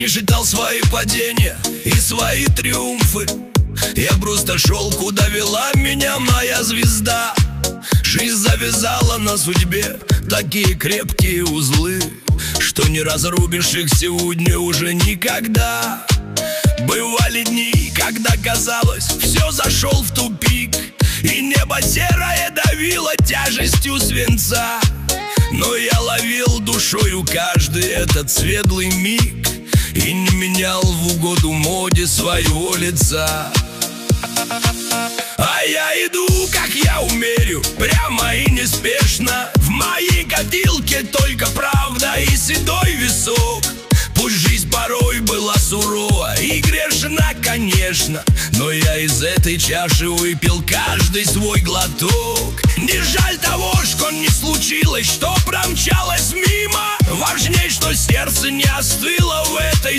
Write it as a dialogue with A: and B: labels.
A: Не считал свои падения и свои триумфы. Я просто шел, куда вела меня моя звезда. Жизнь завязала на судьбе такие крепкие узлы, что не разрубишь их сегодня уже никогда. Бывали дни, когда казалось, все зашел в тупик, и небо серое давило тяжестью свинца. Но я ловил душою каждый этот светлый миг и не менял в угоду моде своего лица. А я иду, как я умею, прямо и неспешно. В моей копилке только правда и седой висок. Пусть жизнь порой была сурова и грешна, конечно, но я из этой чаши выпил каждый свой глоток. Не жаль того, что не случилось, что промчалось мимо. Важнее, что сердце не остыло в этой